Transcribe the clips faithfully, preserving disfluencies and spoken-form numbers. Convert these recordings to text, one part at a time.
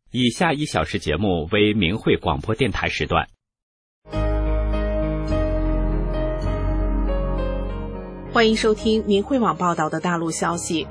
以下一小时节目为明慧广播电台时段。 欢迎收听明慧网报道的大陆消息。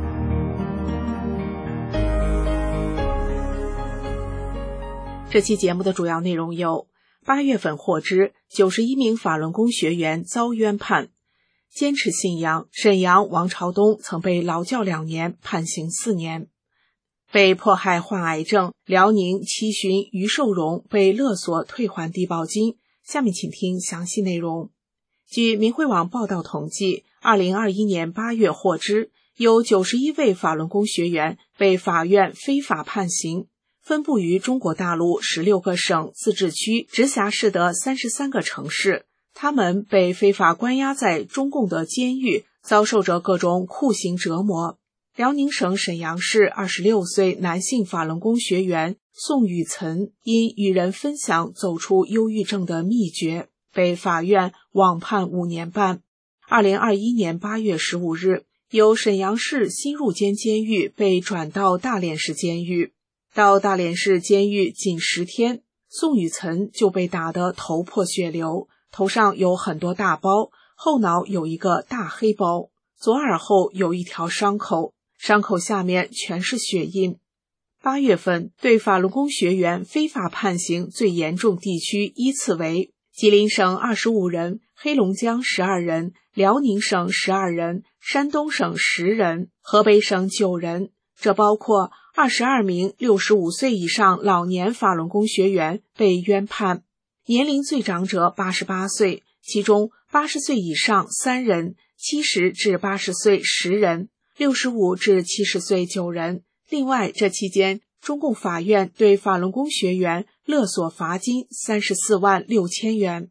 这期节目的主要内容有：八月份获知九十一名法轮功学员遭冤判；坚持信仰，沈阳王朝东曾被劳教两年，判刑四年；被迫害患癌症，辽宁七旬于寿荣被勒索退还低保金。下面请听详细内容。据明慧网报道统计，二零二一年八月获知，有九十一位法轮功学员被法院非法判刑，分布于中国大陆十六个省、自治区、直辖市的三十三个城市。他们被非法关押在中共的监狱，遭受着各种酷刑折磨。辽宁省沈阳市二十六岁男性法轮功学员宋雨岑因与人分享走出忧郁症的秘诀，被法院网判五年半。二零二一年八月十五日，由沈阳市新入监监狱被转到大连市监狱。到大连市监狱仅十天，宋雨岑就被打得头破血流，头上有很多大包，后脑有一个大黑包，左耳后有一条伤口，伤口下面全是血印。八月份对法轮功学员非法判刑最严重地区依次为吉林省二十五人，黑龙江十二人，辽宁省十二人，山东省十人，河北省九人。这包括二十二名六十五岁以上老年法轮功学员被冤判，年龄最长者八十八岁，其中八十岁以上三人，七十至八十岁十人，六十五至七十岁九人。另外，这期间中共法院对法轮功学员勒索罚金三十四万六千元。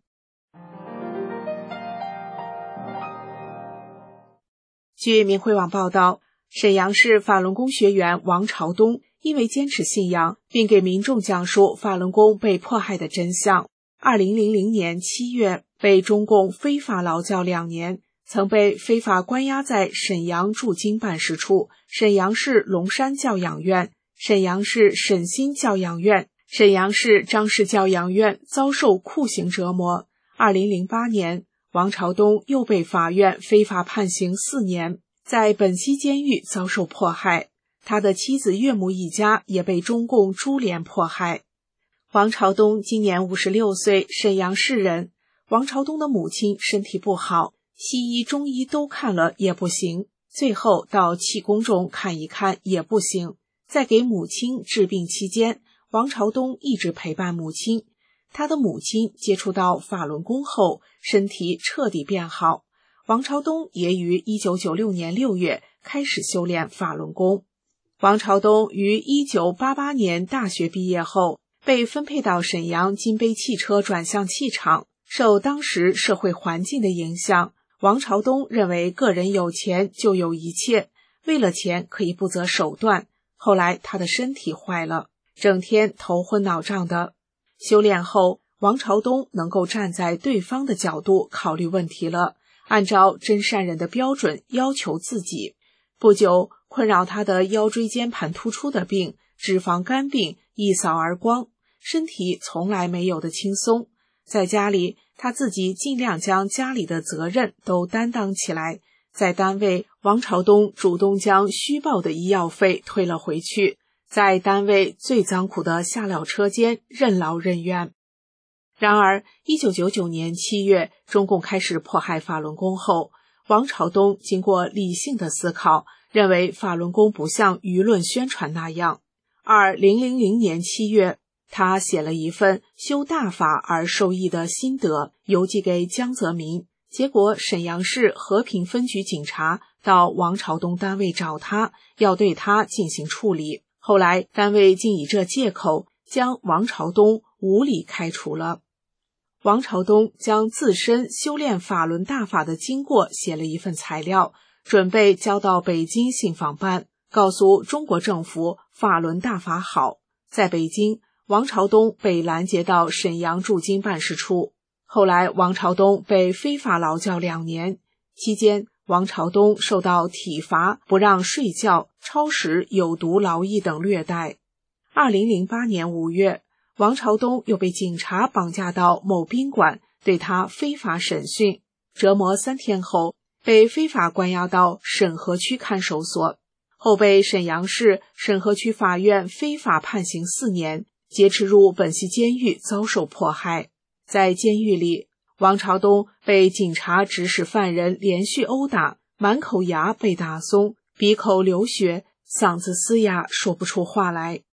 据明慧网报道，沈阳市法轮功学员王朝东因为坚持信仰，并给民众讲述法轮功被迫害的真相，二零零零年七月被中共非法劳教两年，曾被非法关押在沈阳驻京办事处、沈阳市龙山教养院、沈阳市沈新教养院、沈阳市张氏教养院遭受酷刑折磨。二零零八年，王朝东又被法院非法判刑四年，在本溪监狱遭受迫害。他的妻子岳母一家也被中共株连迫害。王朝东今年五十六岁，沈阳市人。王朝东的母亲身体不好，西医、中医都看了也不行，最后到气功中看一看也不行。在给母亲治病期间，王朝东一直陪伴母亲。他的母亲接触到法轮功后，身体彻底变好。王朝东也于一九九六年六月开始修炼法轮功。王朝东于一九八八年大学毕业后，被分配到沈阳金杯汽车转向器厂。受当时社会环境的影响，王朝东认为个人有钱就有一切，为了钱可以不择手段。后来他的身体坏了，整天头昏脑胀的。修炼后，王朝东能够站在对方的角度考虑问题了，按照真善人的标准要求自己。不久，困扰他的腰椎间盘突出的病、脂肪肝病一扫而光，身体从来没有的轻松。在家里，他自己尽量将家里的责任都担当起来。在单位，王朝东主动将虚报的医药费退了回去，在单位最脏苦的下料车间任劳任怨。然而一九九九年七月，中共开始迫害法轮功后，王朝东经过理性的思考，认为法轮功不像舆论宣传那样。二零零零年七月，他写了一份修大法而受益的心得，邮寄给江泽民。结果沈阳市和平分局警察到王朝东单位找他，要对他进行处理。后来单位竟以这借口将王朝东无理开除了。王朝东将自身修炼法轮大法的经过写了一份材料，准备交到北京信访办，告诉中国政府法轮大法好。在北京，王朝东被拦截到沈阳驻京办事处。后来王朝东被非法劳教两年，期间王朝东受到体罚、不让睡觉、超时、有毒劳役等虐待。 二零零八年五月，王朝东又被警察绑架到某宾馆，对他非法审讯，折磨三天后，被非法关押到沈河区看守所，后被沈阳市沈河区法院非法判刑四年，劫持入本溪监狱遭受迫害。在监狱里，王朝东被警察指使犯人连续殴打，满口牙被打松，鼻口流血，嗓子嘶哑，说不出话来。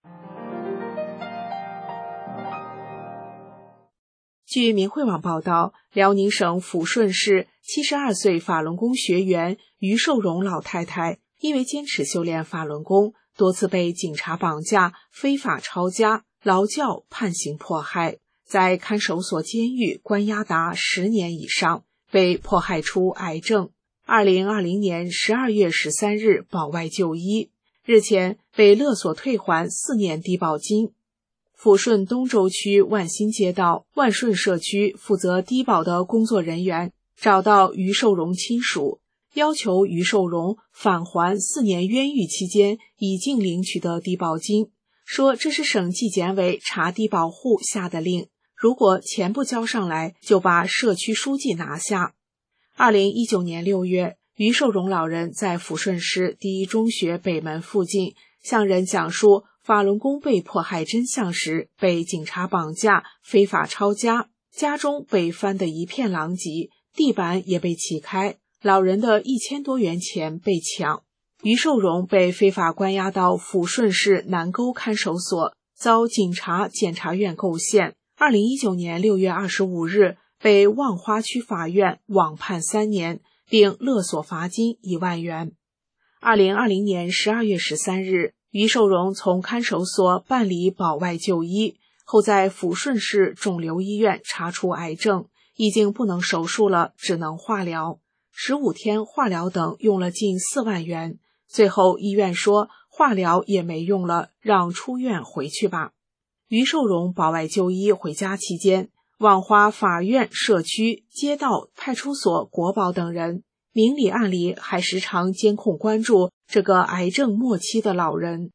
据明慧网报道，辽宁省抚顺市七十二岁法轮功学员于寿荣老太太因为坚持修炼法轮功，多次被警察绑架、非法抄家、劳教、判刑迫害，在看守所监狱关押达十年以上，被迫害出癌症。二零二零年十二月十三日保外就医，日前被勒索退还四年低保金。抚顺东周区万新街道万顺社区负责低保的工作人员找到于寿荣亲属，要求于寿荣返还四年冤狱期间已经领取的低保金，说这是省纪检委查低保户下的令，如果钱不交上来，就把社区书记拿下。二零一九年六月，于寿荣老人在抚顺市第一中学北门附近向人讲述法轮功被迫害真相时，被警察绑架、非法抄家，家中被翻得一片狼藉，地板也被起开，老人的一千多元钱被抢。于寿荣被非法关押到抚顺市南沟看守所，遭警察检察院构陷。二零一九年六月二十五日，被望花区法院网判三年，并勒索罚金一万元。二零二零年十二月十三日，于寿荣从看守所办理保外就医后，在抚顺市肿瘤医院查出癌症，已经不能手术了，只能化疗。十五天化疗等用了近四万元，最后医院说化疗也没用了，让出院回去吧。于寿荣保外就医回家期间，望花法院、社区、街道、派出所、国保等人明里暗里还时常监控关注这个癌症末期的老人。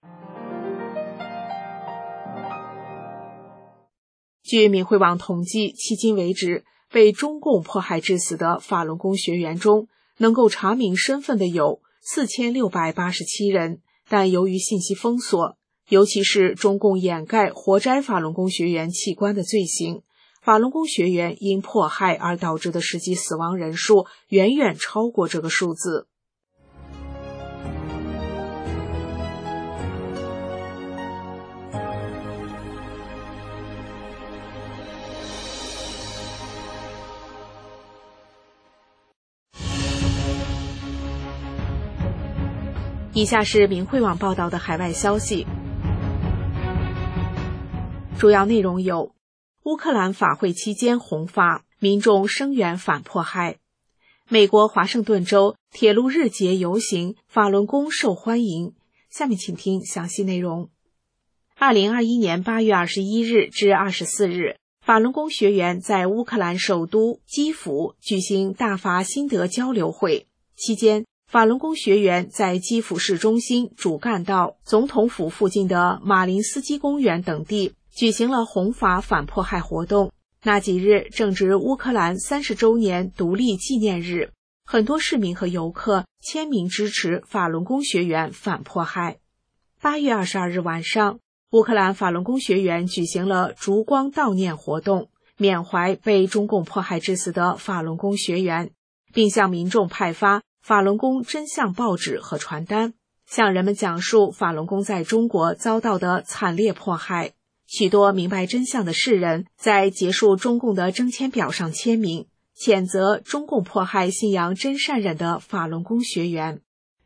据明慧网统计，迄今为止，被中共迫害致死的法轮功学员中，能够查明身份的有四千六百八十七人，但由于信息封锁，尤其是中共掩盖活摘法轮功学员器官的罪行，法轮功学员因迫害而导致的实际死亡人数远远超过这个数字。以下是明慧网报道的海外消息，主要内容有：乌克兰法会期间红发，民众声援反迫害；美国华盛顿州铁路日节游行，法轮功受欢迎。下面请听详细内容。二零二一年八月二十一日至二十四日，法轮功学员在乌克兰首都基辅举行大法心得交流会，期间法轮功学员在基辅市中心主干道、总统府附近的马林斯基公园等地举行了红法反迫害活动。那几日正值乌克兰三十周年独立纪念日，很多市民和游客签名支持法轮功学员反迫害。八月二十二日晚上，乌克兰法轮功学员举行了烛光悼念活动，缅怀被中共迫害致死的法轮功学员，并向民众派发法轮功真相报纸和传单，向人们讲述法轮功在中国遭到的惨烈迫害。许多明白真相的世人在结束中共的征签表上签名，谴责中共迫害信仰真善忍的法轮功学员。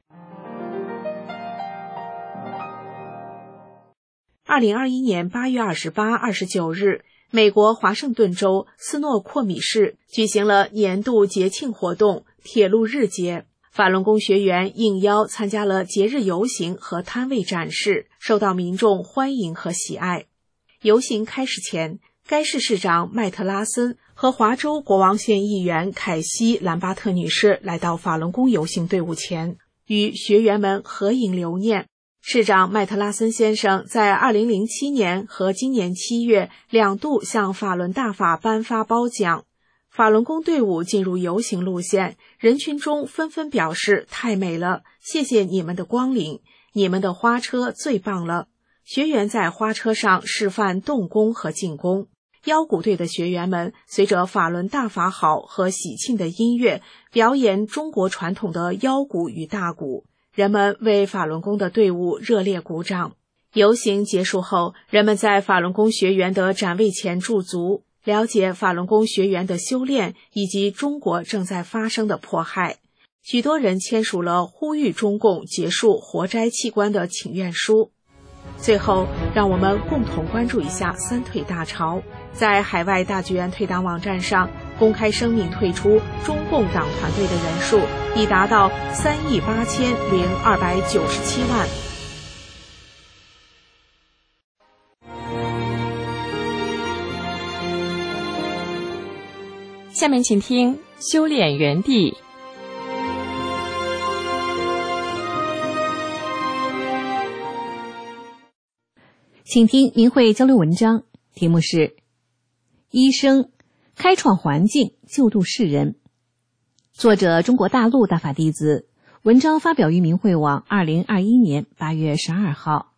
二零二一年八月二十八、二十九日，美国华盛顿州斯诺阔米市举行了年度节庆活动铁路日节，法轮功学员应邀参加了节日游行和摊位展示，受到民众欢迎和喜爱。游行开始前，该市市长麦特拉森和华州国王县议员凯西·兰巴特女士来到法轮功游行队伍前，与学员们合影留念， 市长麦特拉森先生在二零零七年和今年七月两度向法轮大法颁发褒奖。法轮功队伍进入游行路线，人群中纷纷表示太美了，谢谢你们的光临，你们的花车最棒了。学员在花车上示范动功和静功，腰鼓队的学员们随着法轮大法好和喜庆的音乐表演中国传统的腰鼓与大鼓，人们为法轮功的队伍热烈鼓掌。游行结束后，人们在法轮功学员的展位前驻足，了解法轮功学员的修炼以及中国正在发生的迫害。许多人签署了呼吁中共结束活摘器官的请愿书。最后，让我们共同关注一下三退大潮。在海外大剧院退党网站上公开声明退出中共党团队的人数已达到三亿八千零二百九十七万。 下面请听修炼园地。 请听明慧交流文章，题目是医生开创环境救度世人，作者中国大陆大法弟子，文章发表于明慧网二零二一年八月十二号。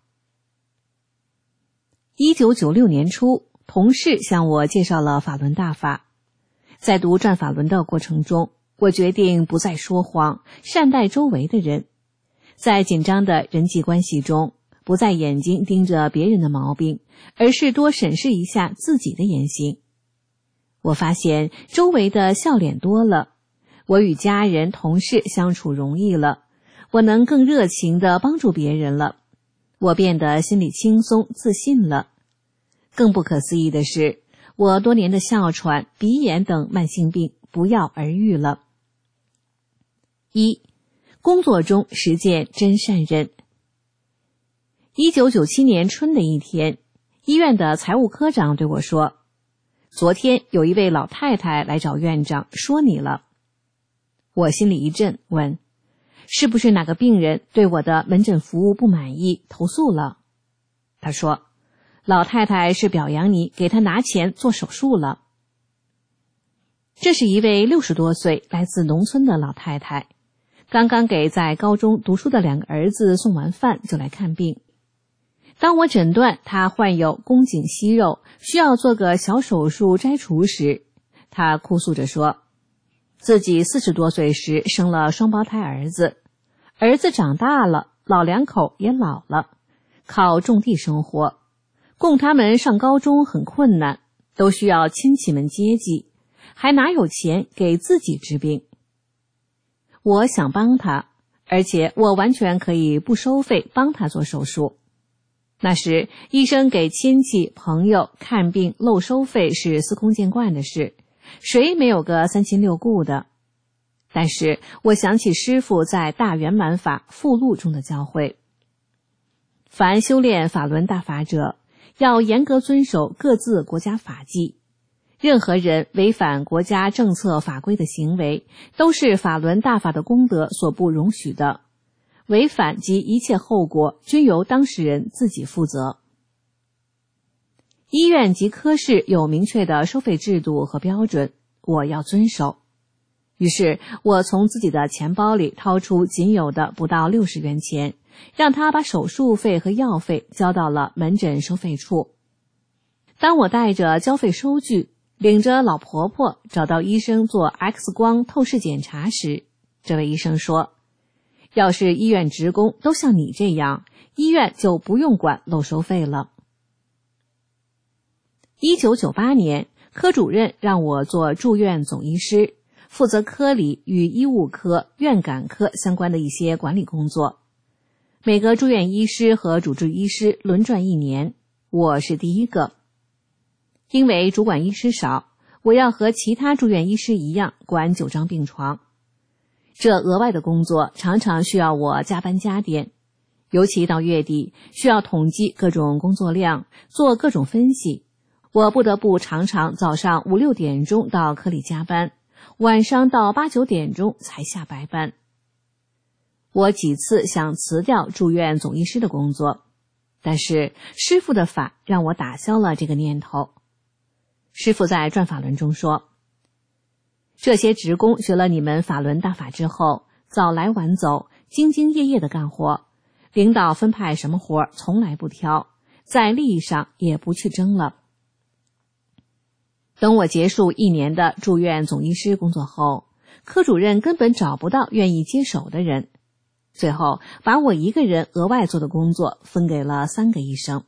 一九九六年初，同事向我介绍了法轮大法。在读转法轮的过程中，我决定不再说谎，善待周围的人。在紧张的人际关系中，不再眼睛盯着别人的毛病，而是多审视一下自己的言行。我发现周围的笑脸多了，我与家人同事相处容易了，我能更热情地帮助别人了，我变得心里轻松自信了。更不可思议的是，我多年的哮喘、鼻炎等慢性病不药而愈了。一、工作中实践真善忍。一九九七年春的一天，医院的财务科长对我说，昨天有一位老太太来找院长说你了。我心里一震，问，是不是哪个病人对我的门诊服务不满意，投诉了？他说，老太太是表扬你给她拿钱做手术了。这是一位六十多岁来自农村的老太太，刚刚给在高中读书的两个儿子送完饭就来看病。当我诊断她患有宫颈息肉，需要做个小手术摘除时，她哭诉着说，自己四十多岁时生了双胞胎儿子，儿子长大了，老两口也老了，靠种地生活，供他们上高中很困难，都需要亲戚们接济，还哪有钱给自己治病。我想帮他，而且我完全可以不收费帮他做手术。那时医生给亲戚朋友看病漏收费是司空见惯的事，谁没有个三亲六故的？但是我想起师父在大圆满法附录中的教诲，凡修炼法轮大法者，要严格遵守各自国家法纪，任何人违反国家政策法规的行为，都是法轮大法的功德所不容许的，违反及一切后果均由当事人自己负责。医院及科室有明确的收费制度和标准，我要遵守。于是我从自己的钱包里掏出仅有的不到六十元钱，让他把手术费和药费交到了门诊收费处。当我带着交费收据，领着老婆婆找到医生做 X 光透视检查时，这位医生说，要是医院职工都像你这样，医院就不用管漏收费了。一九九八年，科主任让我做住院总医师，负责科里与医务科、院感科相关的一些管理工作。每个住院医师和主治医师轮转一年，我是第一个。因为主管医师少，我要和其他住院医师一样管九张病床。这额外的工作常常需要我加班加点，尤其到月底，需要统计各种工作量，做各种分析。我不得不常常早上五六点钟到科里加班，晚上到八九点钟才下白班。 我几次想辞掉住院总医师的工作，但是师父的法让我打消了这个念头。师父在转法轮中说，这些职工学了你们法轮大法之后，早来晚走，兢兢业业地干活，领导分派什么活从来不挑，在利益上也不去争了。等我结束一年的住院总医师工作后，科主任根本找不到愿意接手的人，最后把我一个人额外做的工作分给了三个医生。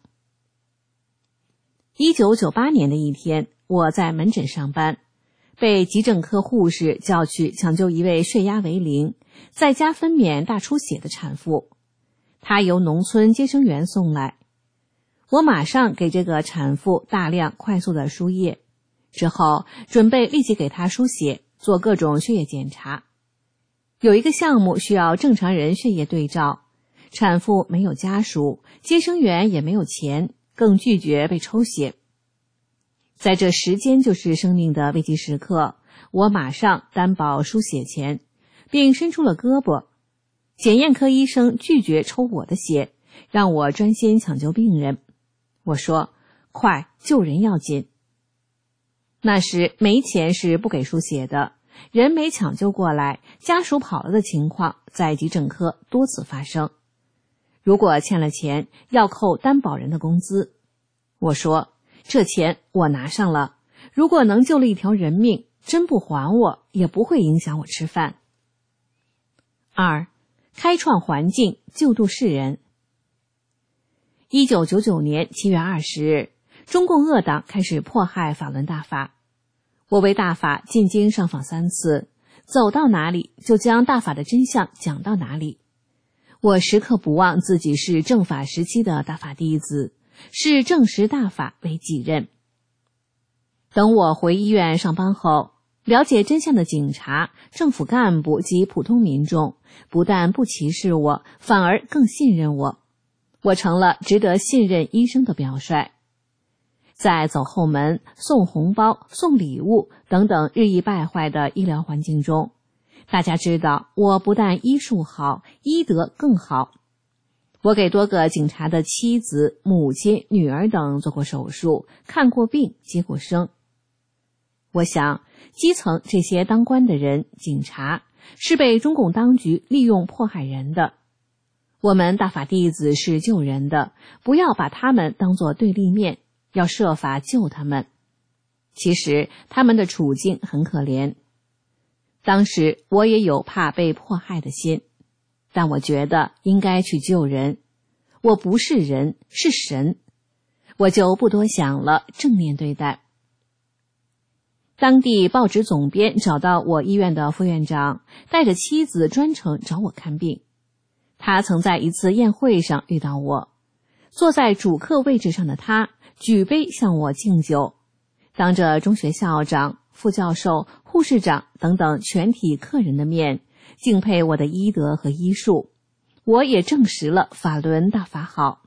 一九九八年的一天，我在门诊上班，被急诊科护士叫去抢救一位血压为零，在家分娩大出血的产妇，她由农村接生员送来。我马上给这个产妇大量快速的输液，之后准备立即给她输血，做各种血液检查。有一个项目需要正常人血液对照，产妇没有家属，接生员也没有钱，更拒绝被抽血。在这时间就是生命的危急时刻，我马上担保输血钱，并伸出了胳膊。检验科医生拒绝抽我的血，让我专心抢救病人。我说，快，救人要紧。那时没钱是不给输血的，人没抢救过来，家属跑了的情况在急诊科多次发生。如果欠了钱，要扣担保人的工资。我说，这钱我拿上了，如果能救了一条人命，真不还我，也不会影响我吃饭。二，开创环境，救度世人。一九九九年七月二十日，中共恶党开始迫害法轮大法。我为大法进京上访三次，走到哪里就将大法的真相讲到哪里。我时刻不忘自己是正法时期的大法弟子，视正实大法为己任。等我回医院上班后，了解真相的警察、政府干部及普通民众不但不歧视我，反而更信任我。我成了值得信任医生的表率。在走后门、送红包、送礼物等等日益败坏的医疗环境中，大家知道我不但医术好，医德更好。我给多个警察的妻子、母亲、女儿等做过手术，看过病，接过生。我想，基层这些当官的人、警察是被中共当局利用迫害人的。我们大法弟子是救人的，不要把他们当作对立面，要设法救他们。其实他们的处境很可怜。当时我也有怕被迫害的心，但我觉得应该去救人。我不是人，是神，我就不多想了，正面对待。当地报纸总编找到我医院的副院长，带着妻子专程找我看病。他曾在一次宴会上遇到我，坐在主客位置上的他举杯向我敬酒，当着中学校长、副教授、护士长等等全体客人的面，敬佩我的医德和医术。我也证实了法轮大法好。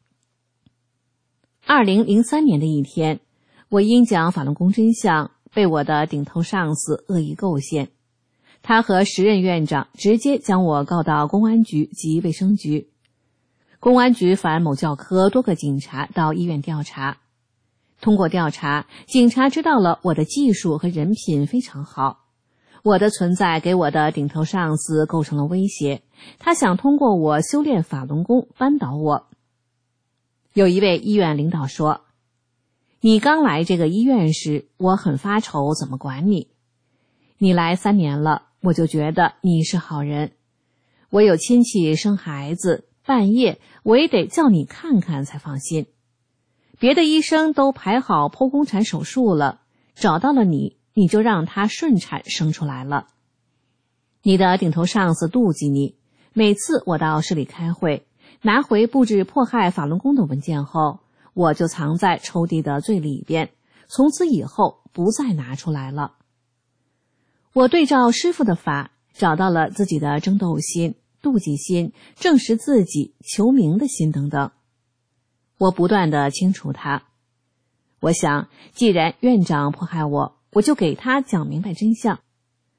二零零三年的一天，我因讲法轮功真相，被我的顶头上司恶意构陷。他和时任院长直接将我告到公安局及卫生局。公安局反某教科多个警察到医院调查。通过调查，警察知道了我的技术和人品非常好。我的存在给我的顶头上司构成了威胁，他想通过我修炼法轮功扳倒我。有一位医院领导说，你刚来这个医院时，我很发愁怎么管你。你来三年了，我就觉得你是好人。我有亲戚生孩子，半夜我也得叫你看看才放心。别的医生都排好剖宫产手术了，找到了你，你就让他顺产生出来了。你的顶头上司妒忌你，每次我到市里开会，拿回布置迫害法轮功的文件后，我就藏在抽屉的最里边，从此以后不再拿出来了。我对照师父的法，找到了自己的争斗心、妒忌心、证实自己、求名的心等等。我不断地清除它。我想，既然院长迫害我，我就给他讲明白真相。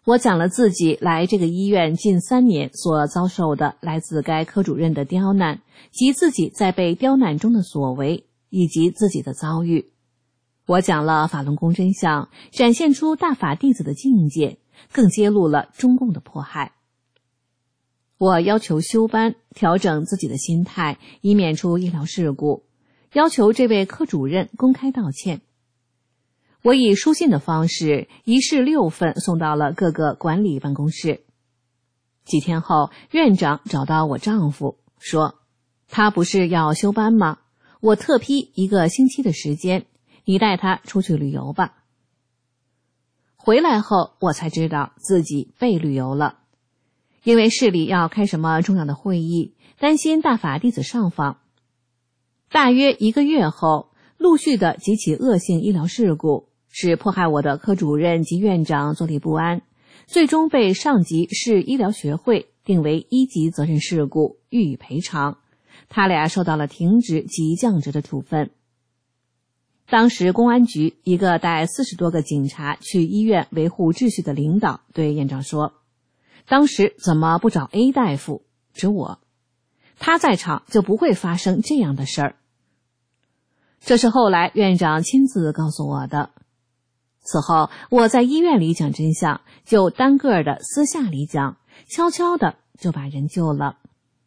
我讲了自己来这个医院近三年所遭受的来自该科主任的刁难，及自己在被刁难中的所为，以及自己的遭遇。我讲了法轮功真相，展现出大法弟子的境界，更揭露了中共的迫害。我要求休班，调整自己的心态，以免出医疗事故，要求这位科主任公开道歉。我以书信的方式一式六份送到了各个管理办公室。几天后，院长找到我丈夫说，他不是要休班吗？我特批一个星期的时间，你带他出去旅游吧。回来后，我才知道自己被旅游了，因为市里要开什么重要的会议，担心大法弟子上访。大约一个月后，陆续的几起恶性医疗事故使迫害我的科主任及院长坐立不安，最终被上级市医疗学会定为一级责任事故，予以赔偿。他俩受到了停职及降职的处分。当时公安局一个带四十多个警察去医院维护秩序的领导对院长说，当时怎么不找 A 大夫，指我，他在场就不会发生这样的事儿。这是后来院长亲自告诉我的。此后我在医院里讲真相，就单个的私下里讲，悄悄的就把人救了。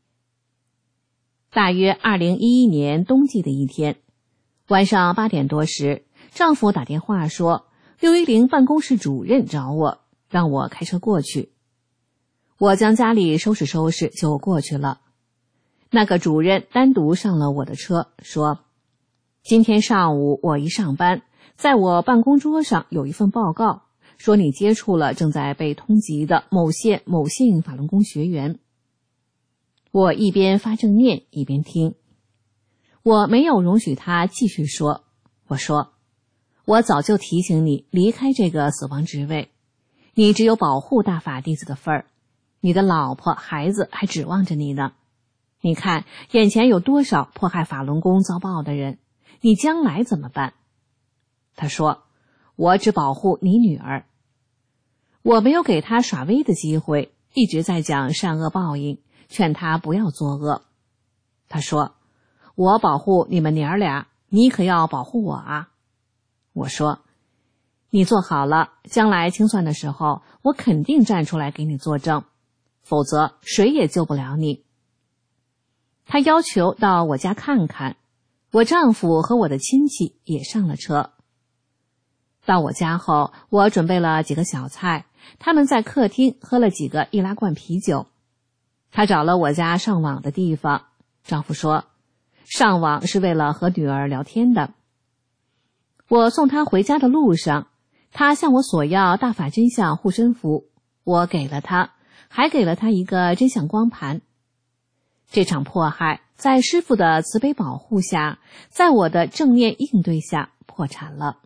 大约二零一一年冬季的一天，晚上八点多时，丈夫打电话说，六一零办公室主任找我，让我开车过去。我将家里收拾收拾就过去了。那个主任单独上了我的车，说，今天上午我一上班，在我办公桌上有一份报告，说你接触了正在被通缉的某县某姓法轮功学员。我一边发正念一边听，我没有容许他继续说。我说，我早就提醒你离开这个死亡职位，你只有保护大法弟子的份儿，你的老婆孩子还指望着你呢。你看眼前有多少迫害法轮功遭报的人，你将来怎么办？他说，我只保护你女儿。我没有给他耍威的机会，一直在讲善恶报应，劝他不要作恶。他说，我保护你们娘儿俩，你可要保护我啊。我说，你做好了，将来清算的时候，我肯定站出来给你作证，否则谁也救不了你。他要求到我家看看，我丈夫和我的亲戚也上了车。到我家后，我准备了几个小菜，他们在客厅喝了几个易拉罐啤酒。他找了我家上网的地方，丈夫说，上网是为了和女儿聊天的。我送他回家的路上，他向我索要大法真相护身符，我给了他，还给了他一个真相光盘。这场迫害在师父的慈悲保护下，在我的正念应对下破产了。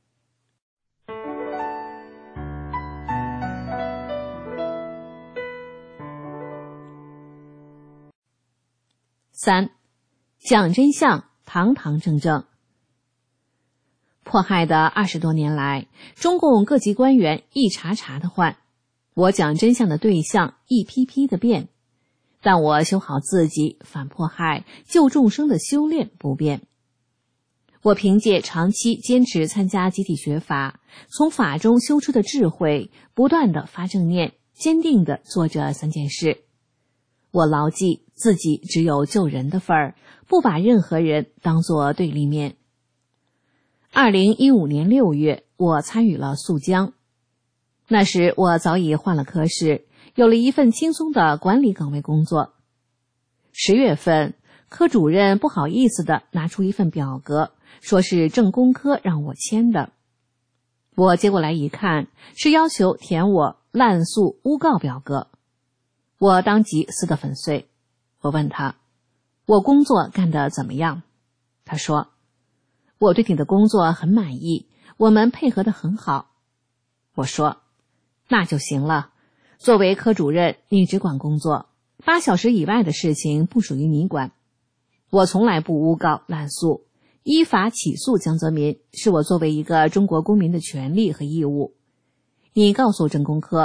三，讲真相，堂堂正正。迫害的二十多年来，中共各级官员一茬茬的换，我讲真相的对象一批批的变，但我修好自己反迫害救众生的修炼不变。我凭借长期坚持参加集体学法，从法中修出的智慧，不断地发正念，坚定地做这三件事。我牢记自己只有救人的份儿，不把任何人当作对立面。二零一五年六月，我参与了肃江。那时我早已换了科室，有了一份轻松的管理岗位工作。十月份，科主任不好意思地拿出一份表格，说是政工科让我签的。我接过来一看，是要求填我滥诉诬告表格。我当即撕得粉碎。我问他，我工作干得怎么样？他说，我对你的工作很满意，我们配合得很好。我说，那就行了。作为科主任，你只管工作，八小时以外的事情不属于你管。我从来不诬告滥诉，依法起诉江泽民是我作为一个中国公民的权利和义务。你告诉政工科，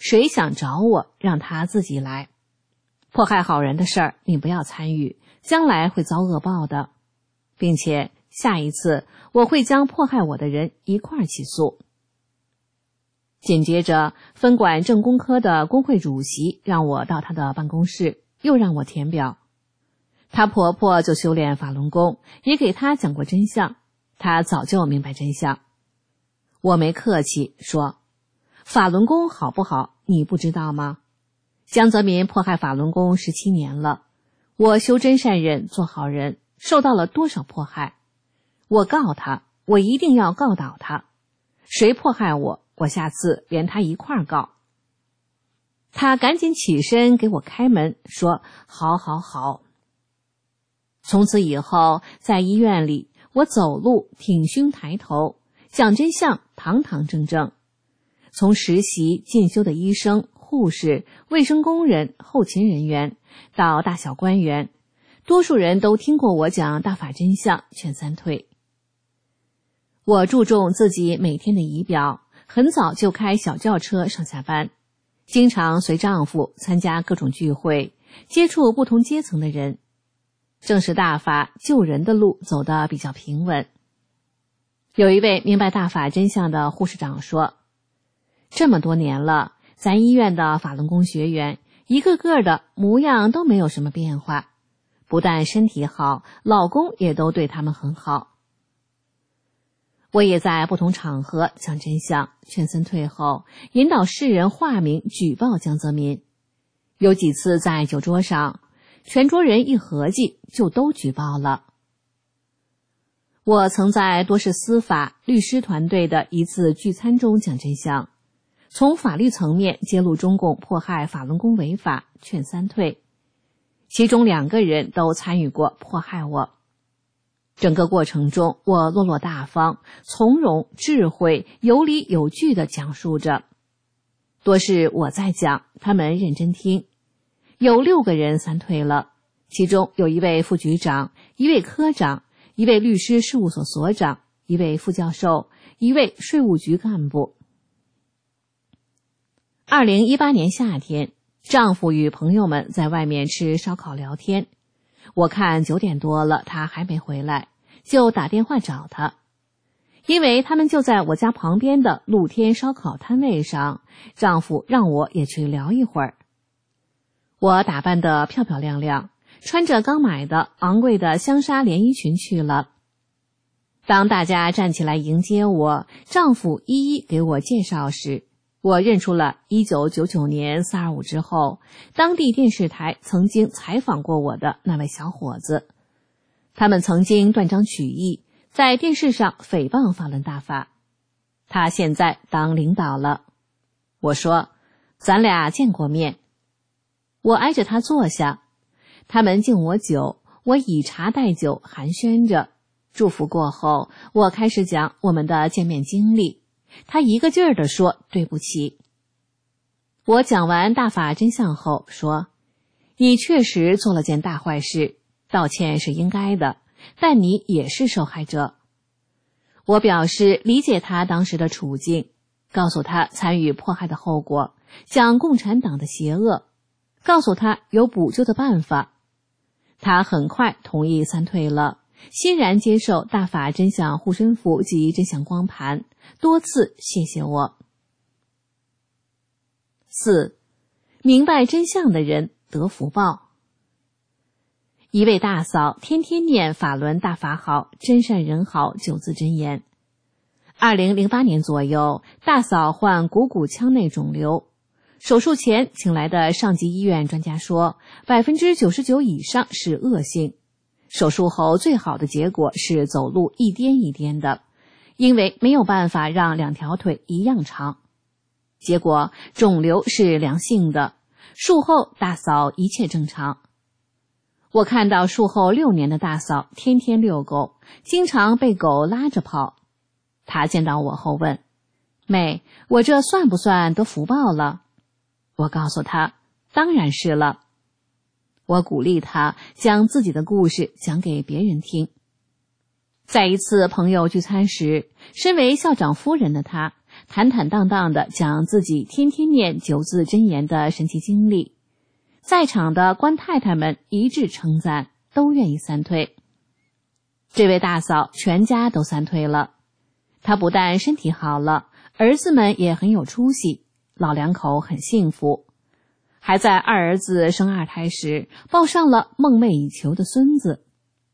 谁想找我，让他自己来。迫害好人的事儿，你不要参与，将来会遭恶报的，并且下一次我会将迫害我的人一块儿起诉。紧接着，分管政工科的工会主席让我到他的办公室，又让我填表。她婆婆就修炼法轮功，也给她讲过真相，她早就明白真相。我没客气说，法轮功好不好，你不知道吗？江泽民迫害法轮功十七年了，我修真善忍做好人，受到了多少迫害？我告他，我一定要告倒他。谁迫害我，我下次连他一块儿告。他赶紧起身给我开门，说好好好。从此以后，在医院里，我走路挺胸抬头，讲真相堂堂正正。从实习进修的医生、护士、卫生工人、后勤人员到大小官员，多数人都听过我讲大法真相，劝三退。我注重自己每天的仪表，很早就开小轿车上下班，经常随丈夫参加各种聚会，接触不同阶层的人。正是大法救人的路走得比较平稳。有一位明白大法真相的护士长说，这么多年了，咱医院的法轮功学员一个个的模样都没有什么变化，不但身体好，老公也都对他们很好。我也在不同场合讲真相，劝僧退后，引导世人化名举报江泽民。有几次在酒桌上，全桌人一合计就都举报了。我曾在多是司法律师团队的一次聚餐中讲真相，从法律层面揭露中共迫害法轮功违法，劝三退。其中两个人都参与过迫害我。整个过程中，我落落大方、从容、智慧、有理有据地讲述着。多是我在讲，他们认真听。有六个人三退了，其中有一位副局长，一位科长，一位律师事务所所长，一位副教授，一位税务局干部。二零一八年夏天，丈夫与朋友们在外面吃烧烤聊天，我看九点多了，他还没回来，就打电话找他。因为他们就在我家旁边的露天烧烤摊位上，丈夫让我也去聊一会儿。我打扮得漂漂亮亮，穿着刚买的昂贵的香纱连衣裙去了。当大家站起来迎接我，丈夫一一给我介绍时，我认出了一九九九年四二五之后，当地电视台曾经采访过我的那位小伙子。他们曾经断章取义，在电视上诽谤法轮大法。他现在当领导了。我说，咱俩见过面。我挨着他坐下，他们敬我酒，我以茶代酒，寒暄着。祝福过后，我开始讲我们的见面经历。他一个劲儿地说对不起。我讲完大法真相后说，你确实做了件大坏事，道歉是应该的，但你也是受害者。我表示理解他当时的处境，告诉他参与迫害的后果，讲共产党的邪恶，告诉他有补救的办法。他很快同意三退了，欣然接受大法真相护身符及真相光盘，多次谢谢我。四，明白真相的人得福报。一位大嫂天天念法轮大法好，真善人好九字真言。二零零八年左右，大嫂患股骨腔内肿瘤，手术前请来的上级医院专家说，百分之九十九以上是恶性。手术后最好的结果是走路一颠一颠的，因为没有办法让两条腿一样长。结果肿瘤是良性的，术后大嫂一切正常。我看到术后六年的大嫂天天遛狗，经常被狗拉着跑。她见到我后问，妹，我这算不算得福报了？我告诉她，当然是了。我鼓励她将自己的故事讲给别人听。在一次朋友聚餐时，身为校长夫人的她坦坦荡荡地讲自己天天念九字真言的神奇经历。在场的官太太们一致称赞，都愿意三退。这位大嫂全家都三退了，她不但身体好了，儿子们也很有出息，老两口很幸福，还在二儿子生二胎时抱上了梦寐以求的孙子。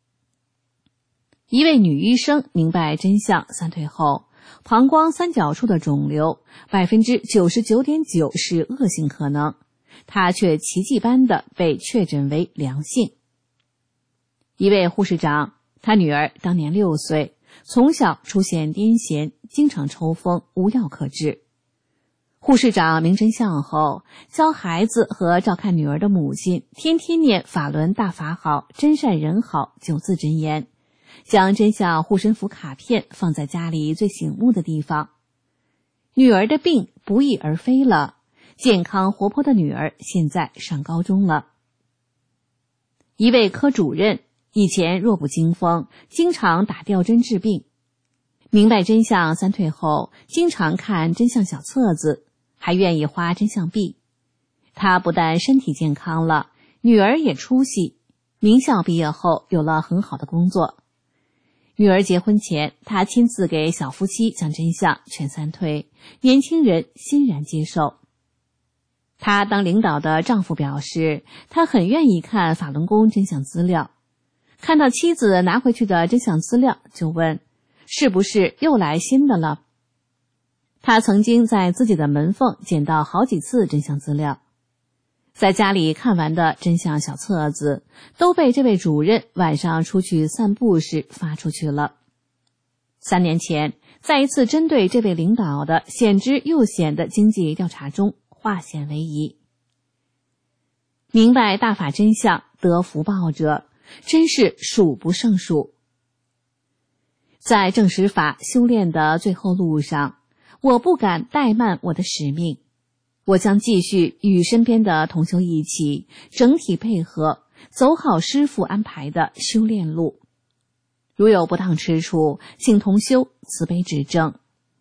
一位女医生明白真相三退后，膀胱三角处的肿瘤 百分之九十九点九 是恶性可能，她却奇迹般的被确诊为良性。一位护士长，他女儿当年六岁，从小出现癫痫，经常抽风，无药可治。护士长明真相后，教孩子和照看女儿的母亲天天念法轮大法好，真善人好九字真言，将真相护身符卡片放在家里最醒目的地方。女儿的病不翼而飞了，健康活泼的女儿现在上高中了。一位科主任以前弱不禁风，经常打吊针治病，明白真相三退后，经常看真相小册子，还愿意花真相币。他不但身体健康了，女儿也出息，名校毕业后有了很好的工作。女儿结婚前，他亲自给小夫妻讲真相，劝三退，年轻人欣然接受。他当领导的丈夫表示，他很愿意看法轮功真相资料，看到妻子拿回去的真相资料，就问是不是又来新的了。他曾经在自己的门缝捡到好几次真相资料，在家里看完的真相小册子都被这位主任晚上出去散步时发出去了。三年前，在一次针对这位领导的险之又险的经济调查中，化险为夷。明白大法真相得福报者真是数不胜数。在正实法修炼的最后路上，我不敢怠慢我的使命，我将继续与身边的同修一起整体配合，走好师父安排的修炼路。如有不当之处，请同修慈悲指正。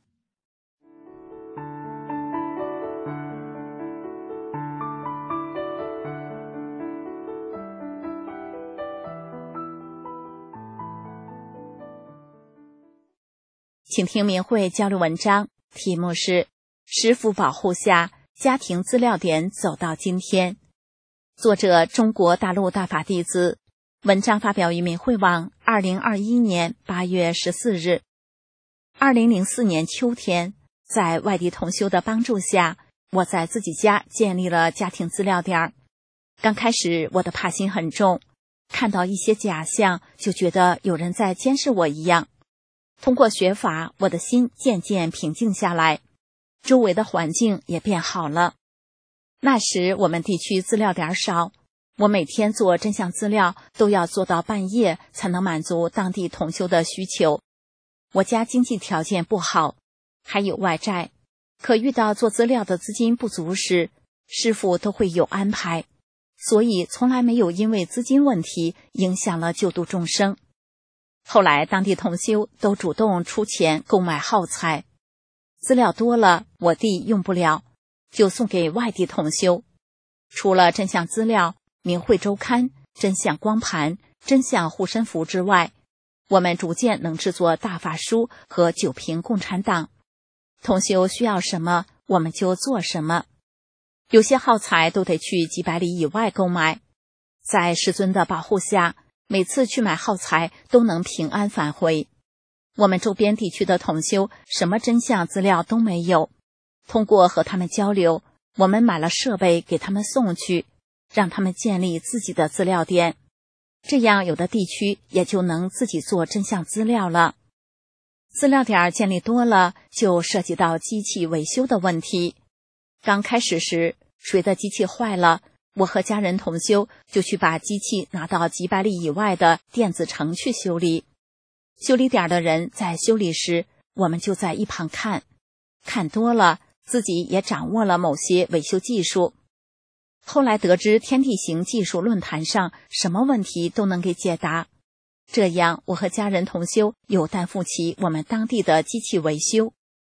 请听明慧交流文章，题目是师父保护下，家庭资料点走到今天。作者中国大陆大法弟子，文章发表于明慧网二零二一年八月十四日。二零零四年秋天，在外地同修的帮助下，我在自己家建立了家庭资料点。刚开始我的怕心很重，看到一些假象就觉得有人在监视我一样。通过学法，我的心渐渐平静下来，周围的环境也变好了。那时我们地区资料点少，我每天做真相资料都要做到半夜才能满足当地同修的需求。我家经济条件不好，还有外债，可遇到做资料的资金不足时，师父都会有安排，所以从来没有因为资金问题影响了救度众生。后来当地同修都主动出钱购买耗材，资料多了我弟用不了，就送给外地同修。除了真相资料、明慧周刊、真相光盘、真相护身符之外，我们逐渐能制作大法书和九评共产党。同修需要什么我们就做什么，有些耗材都得去几百里以外购买。在师尊的保护下，每次去买耗材都能平安返回。我们周边地区的同修什么真相资料都没有，通过和他们交流，我们买了设备给他们送去，让他们建立自己的资料点，这样有的地区也就能自己做真相资料了。资料点建立多了，就涉及到机器维修的问题。刚开始时，谁的机器坏了，我和家人同修就去把机器拿到几百里以外的电子城去修理。修理点的人在修理时，我们就在一旁看，看多了，自己也掌握了某些维修技术。后来得知天地行技术论坛上什么问题都能给解答，这样我和家人同修有担负起我们当地的机器维修。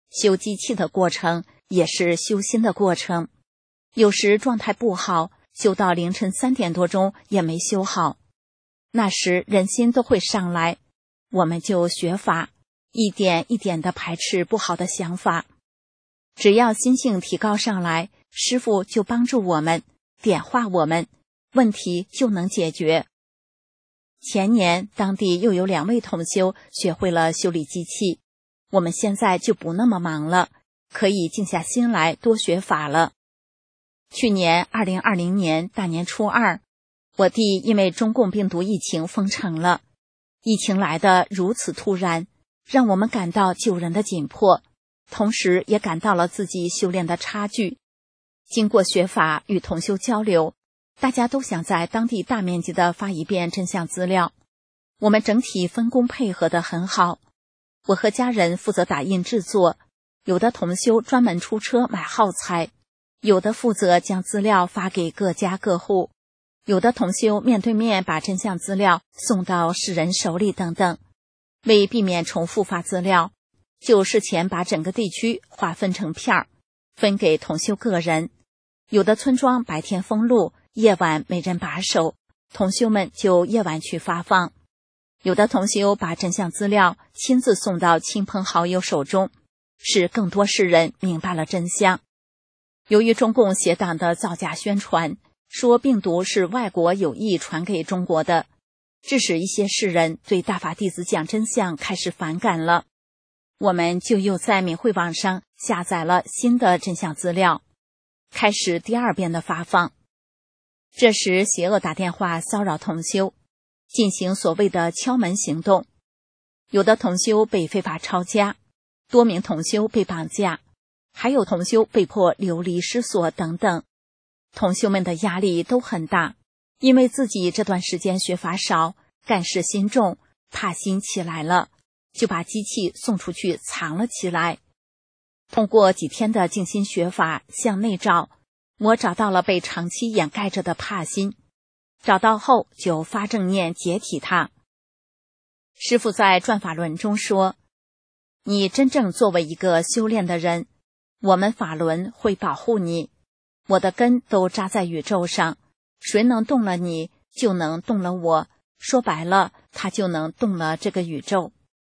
修机器的过程也是修心的过程。有时状态不好，修到凌晨三点多钟也没修好。那时人心都会上来，我们就学法，一点一点地排斥不好的想法。只要心性提高上来，师父就帮助我们，点化我们，问题就能解决。前年当地又有两位同修学会了修理机器，我们现在就不那么忙了，可以静下心来多学法了。去年二零二零年大年初二，我弟因为中共病毒疫情封城了，疫情来得如此突然，让我们感到救人的紧迫，同时也感到了自己修炼的差距。经过学法与同修交流，大家都想在当地大面积的发一遍真相资料，我们整体分工配合得很好。我和家人负责打印制作，有的同修专门出车买耗材，有的负责将资料发给各家各户，有的同修面对面把真相资料送到世人手里等等。为避免重复发资料，就事前把整个地区划分成片儿，分给同修个人。有的村庄白天封路，夜晚没人把守，同修们就夜晚去发放。有的同修把真相资料亲自送到亲朋好友手中，使更多世人明白了真相。由于中共邪党的造假宣传，说病毒是外国有意传给中国的，致使一些世人对大法弟子讲真相开始反感了。我们就又在明慧网上下载了新的真相资料，开始第二遍的发放。这时邪恶打电话骚扰同修，进行所谓的敲门行动。有的同修被非法抄家，多名同修被绑架，还有同修被迫流离失所等等。同修们的压力都很大，因为自己这段时间学法少，干事心重，怕心起来了，就把机器送出去藏了起来。通过几天的静心学法向内找，我找到了被长期掩盖着的怕心，找到后就发正念解体它。师父在转法轮中说，你真正作为一个修炼的人，我们法轮会保护你，我的根都扎在宇宙上，谁能动了你，就能动了我，说白了，他就能动了这个宇宙。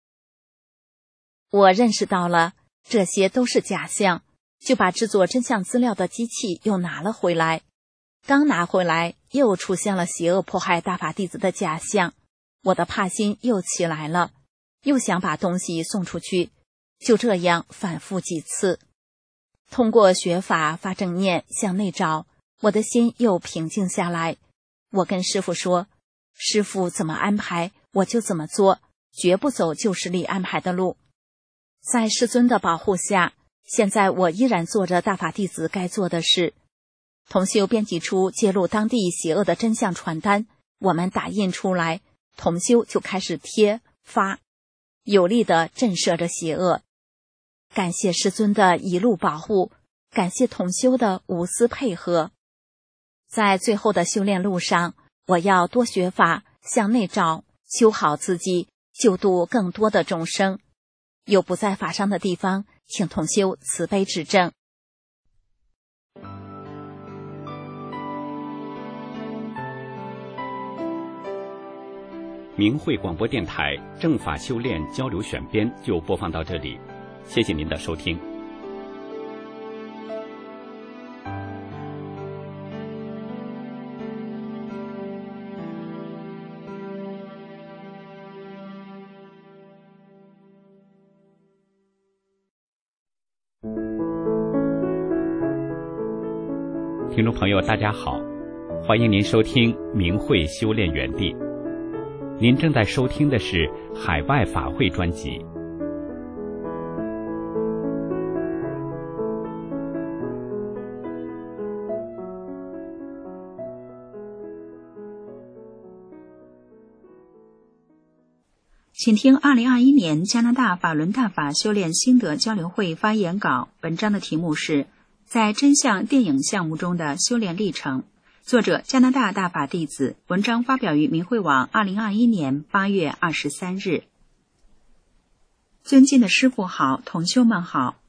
我认识到了这些都是假象，就把制作真相资料的机器又拿了回来。刚拿回来，又出现了邪恶迫害大法弟子的假象，我的怕心又起来了，又想把东西送出去，就这样反复几次。通过学法发正念向内找，我的心又平静下来。我跟师父说，师父怎么安排我就怎么做，绝不走旧时里安排的路。在师尊的保护下，现在我依然做着大法弟子该做的事。同修编辑出揭露当地邪恶的真相传单，我们打印出来，同修就开始贴发，有力地震慑着邪恶。感谢师尊的一路保护，感谢同修的无私配合。在最后的修炼路上，我要多学法，向内找，修好自己，救度更多的众生。有不在法上的地方，请同修慈悲指正。 明慧广播电台正法修炼交流选编就播放到这里，谢谢您的收听。听众朋友大家好，欢迎您收听明慧修炼园地。您正在收听的是海外法会专辑。 请听二零二一年加拿大法轮大法修炼心得交流会发言稿，本章的题目是在真相电影项目中的修炼历程，作者加拿大大法弟子，文章发表于明慧网二零二一年八月二十三日。尊敬的师父好，同修们好，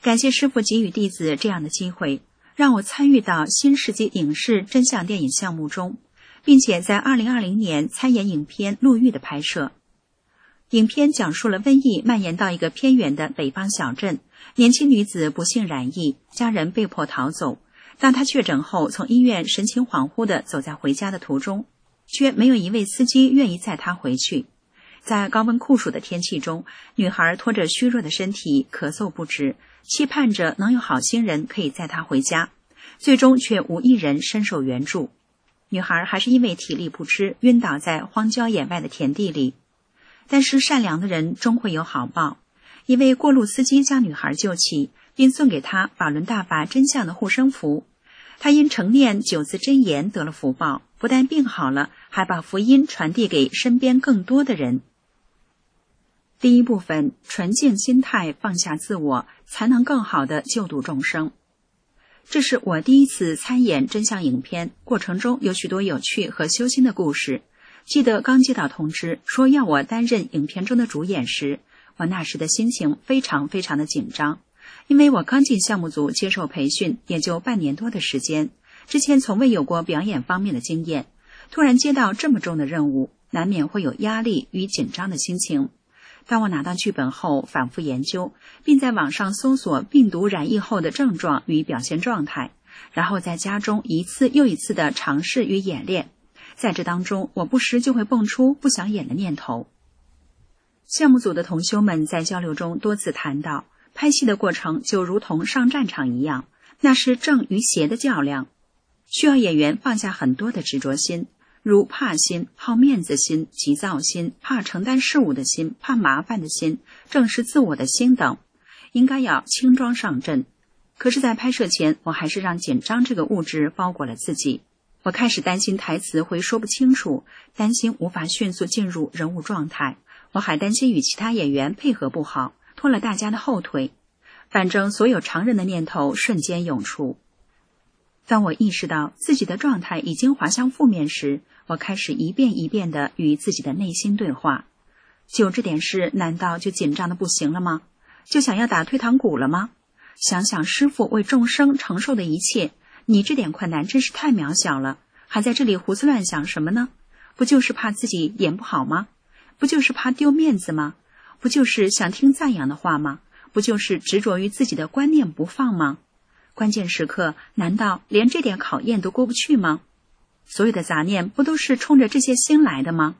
感谢师父给予弟子这样的机会，让我参与到新世纪影视真相电影项目中，并且在二零二零年参演影片《陆狱》的拍摄。影片讲述了瘟疫蔓延到一个偏远的北方小镇，年轻女子不幸染疫，家人被迫逃走。当她确诊后，从医院神情恍惚地走在回家的途中，却没有一位司机愿意载她回去。在高温酷暑的天气中，女孩拖着虚弱的身体咳嗽不止，期盼着能有好心人可以载她回家，最终却无一人伸手援助。女孩还是因为体力不支，晕倒在荒郊野外的田地里。但是善良的人终会有好报，一位过路司机将女孩救起，并送给她法轮大法真相的护身符。她因承念九字真言得了福报，不但病好了，还把福音传递给身边更多的人。第一部分，纯净心态，放下自我，才能更好地救度众生。这是我第一次参演真相影片，过程中有许多有趣和修心的故事。记得刚接到通知说要我担任影片中的主演时，我那时的心情非常非常的紧张，因为我刚进项目组接受培训也就半年多的时间，之前从未有过表演方面的经验，突然接到这么重的任务，难免会有压力与紧张的心情。当我拿到剧本后，反复研究，并在网上搜索病毒染疫后的症状与表现状态，然后在家中一次又一次的尝试与演练。在这当中，我不时就会蹦出不想演的念头。项目组的同修们在交流中多次谈到，拍戏的过程就如同上战场一样，那是正与邪的较量，需要演员放下很多的执着心，如怕心、好面子心、急躁心、怕承担事务的心、怕麻烦的心、正视自我的心等，应该要轻装上阵。可是在拍摄前，我还是让紧张这个物质包裹了自己。我开始担心台词会说不清楚，担心无法迅速进入人物状态，我还担心与其他演员配合不好，拖了大家的后腿。反正所有常人的念头瞬间涌出。当我意识到自己的状态已经滑向负面时，我开始一遍一遍地与自己的内心对话。就这点事，难道就紧张的不行了吗？就想要打退堂鼓了吗？想想师父为众生承受的一切，你这点困难真是太渺小了，还在这里胡思乱想什么呢？不就是怕自己演不好吗？不就是怕丢面子吗？不就是想听赞扬的话吗？不就是执着于自己的观念不放吗？关键时刻，难道连这点考验都过不去吗？所有的杂念不都是冲着这些心来的吗？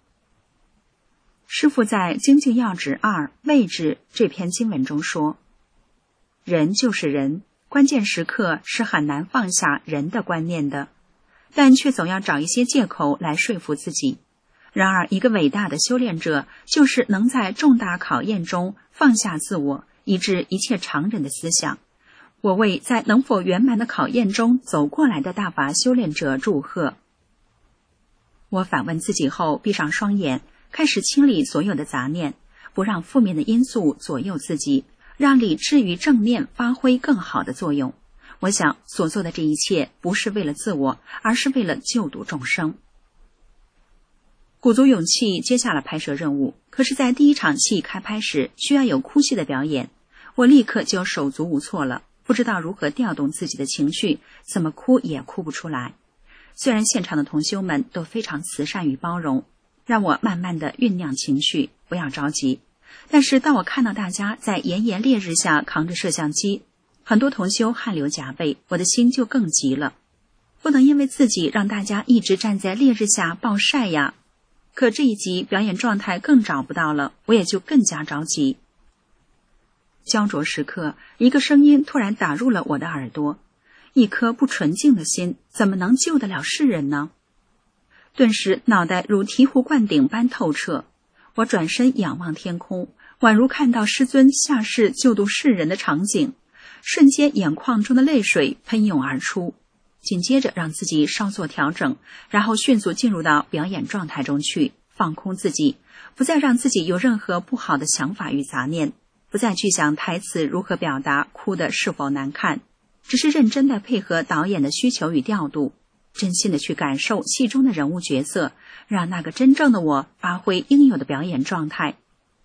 师父在《精进要旨二位置》这篇经文中说，人就是人，关键时刻是很难放下人的观念的，但却总要找一些借口来说服自己。然而一个伟大的修炼者，就是能在重大考验中放下自我，以致一切常人的思想。我为在能否圆满的考验中走过来的大法修炼者祝贺。我反问自己后，闭上双眼，开始清理所有的杂念，不让负面的因素左右自己，让理智与正念发挥更好的作用。我想所做的这一切不是为了自我，而是为了救度众生。鼓足勇气接下了拍摄任务，可是在第一场戏开拍时需要有哭戏的表演，我立刻就手足无措了，不知道如何调动自己的情绪，怎么哭也哭不出来。虽然现场的同修们都非常慈善与包容，让我慢慢的酝酿情绪，不要着急。但是当我看到大家在炎炎烈日下扛着摄像机，很多同修汗流浃背，我的心就更急了。不能因为自己让大家一直站在烈日下暴晒呀，可这一集表演状态更找不到了，我也就更加着急。焦灼时刻，一个声音突然打入了我的耳朵，一颗不纯净的心怎么能救得了世人呢？顿时脑袋如醍醐灌顶般透彻，我转身仰望天空，宛如看到师尊下世救度世人的场景，瞬间眼眶中的泪水喷涌而出，紧接着让自己稍作调整，然后迅速进入到表演状态中去，放空自己，不再让自己有任何不好的想法与杂念，不再去想台词如何表达，哭的是否难看，只是认真地配合导演的需求与调度，真心地去感受戏中的人物角色，让那个真正的我发挥应有的表演状态。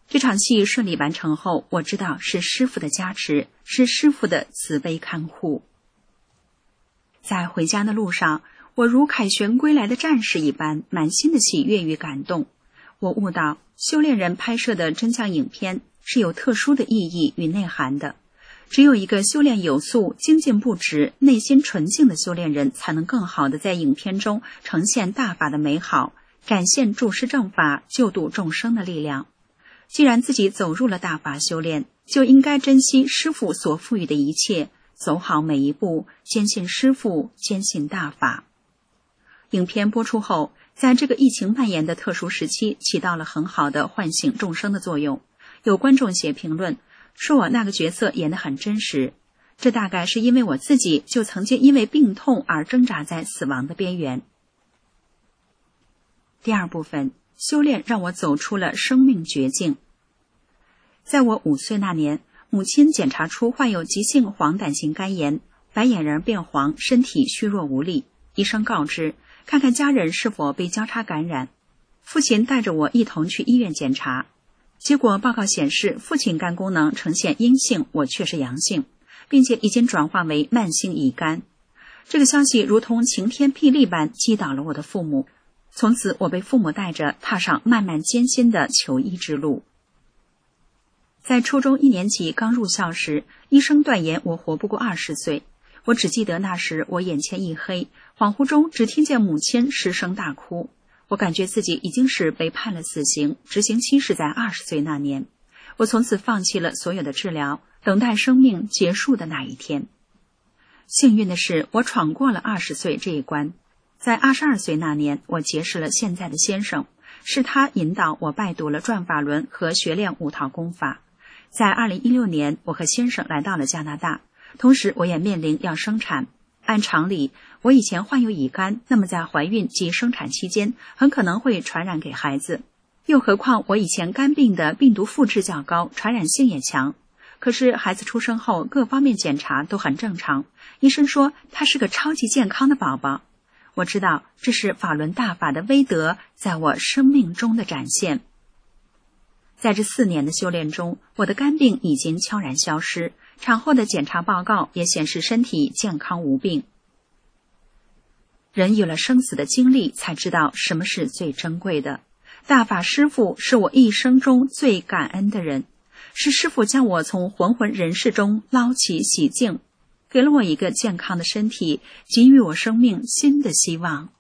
这场戏顺利完成后，我知道是师父的加持，是师父的慈悲看护。在回家的路上，我如凯旋归来的战士一般，满心的喜悦与感动。我悟到，修炼人拍摄的真相影片是有特殊的意义与内涵的。只有一个修炼有素、精进不止、内心纯净的修炼人，才能更好地在影片中呈现大法的美好，展现注释正法、救度众生的力量。既然自己走入了大法修炼，就应该珍惜师父所赋予的一切，走好每一步，坚信师父，坚信大法。影片播出后，在这个疫情蔓延的特殊时期，起到了很好的唤醒众生的作用。有观众写评论说我那个角色演得很真实，这大概是因为我自己就曾经因为病痛而挣扎在死亡的边缘。第二部分，修炼让我走出了生命绝境。在我五岁那年，母亲检查出患有急性黄疸性肝炎，白眼仁变黄，身体虚弱无力。医生告知看看家人是否被交叉感染。父亲带着我一同去医院检查，结果报告显示父亲肝功能呈现阴性，我却是阳性，并且已经转化为慢性乙肝。这个消息如同晴天霹雳般击倒了我的父母，从此我被父母带着踏上漫漫艰辛的求医之路。在初中一年级刚入校时，医生断言我活不过二十岁。我只记得那时我眼前一黑，恍惚中只听见母亲失声大哭。我感觉自己已经是被判了死刑，执行期是在二十岁那年。我从此放弃了所有的治疗，等待生命结束的那一天。幸运的是，我闯过了二十岁这一关。在二十二岁那年，我结识了现在的先生，是他引导我拜读了转法轮和学练五套功法。在二零一六年，我和先生来到了加拿大，同时我也面临要生产。按常理，我以前患有乙肝，那么在怀孕及生产期间很可能会传染给孩子，又何况我以前肝病的病毒复制较高，传染性也强。可是孩子出生后各方面检查都很正常，医生说他是个超级健康的宝宝。我知道这是法轮大法的威德在我生命中的展现。在这四年的修炼中，我的肝病已经悄然消失，产后的检查报告也显示身体健康无病。人有了生死的经历，才知道什么是最珍贵的。大法师父是我一生中最感恩的人，是师父将我从浑浑人世中捞起洗净，给了我一个健康的身体，给予我生命新的希望。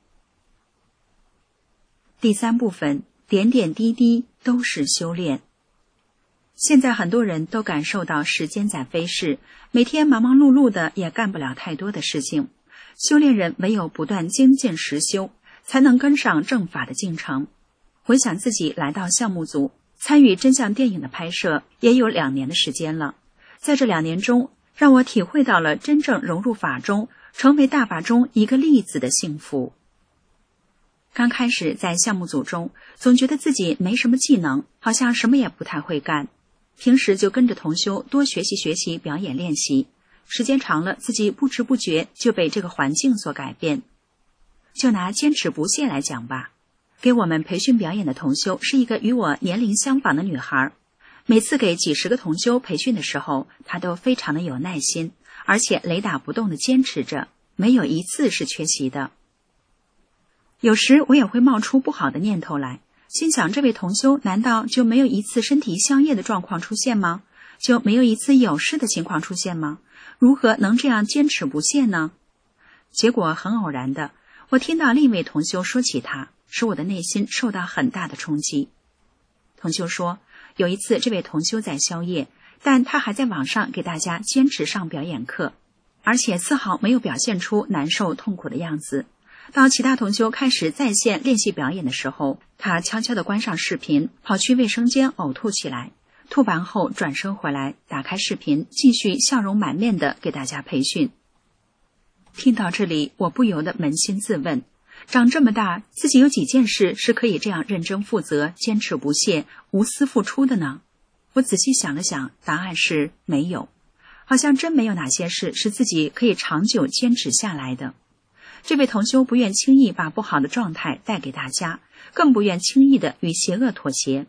第三部分，点点滴滴都是修炼。现在很多人都感受到时间在飞逝，每天忙忙碌碌的，也干不了太多的事情。修炼人唯有不断精进实修，才能跟上正法的进程。回想自己来到项目组，参与真相电影的拍摄，也有两年的时间了。在这两年中，让我体会到了真正融入法中，成为大法中一个粒子的幸福。刚开始在项目组中，总觉得自己没什么技能，好像什么也不太会干。平时就跟着同修多学习学习表演练习，时间长了，自己不知不觉就被这个环境所改变。就拿坚持不懈来讲吧，给我们培训表演的同修是一个与我年龄相仿的女孩。每次给几十个同修培训的时候，她都非常的有耐心，而且雷打不动的坚持着，没有一次是缺席的。有时我也会冒出不好的念头来，心想这位同修难道就没有一次身体相业的状况出现吗？就没有一次有事的情况出现吗？如何能这样坚持不懈呢？结果很偶然的，我听到另一位同修说起他，使我的内心受到很大的冲击。同修说，有一次这位同修在宵夜，但他还在网上给大家坚持上表演课，而且丝毫没有表现出难受痛苦的样子。到其他同修开始在线练习表演的时候，他悄悄地关上视频，跑去卫生间呕吐起来，吐完后转身回来，打开视频，继续笑容满面地给大家培训。听到这里，我不由得扪心自问，长这么大，自己有几件事是可以这样认真负责、坚持不懈、无私付出的呢？我仔细想了想，答案是没有。好像真没有哪些事是自己可以长久坚持下来的。这位同修不愿轻易把不好的状态带给大家，更不愿轻易的与邪恶妥协。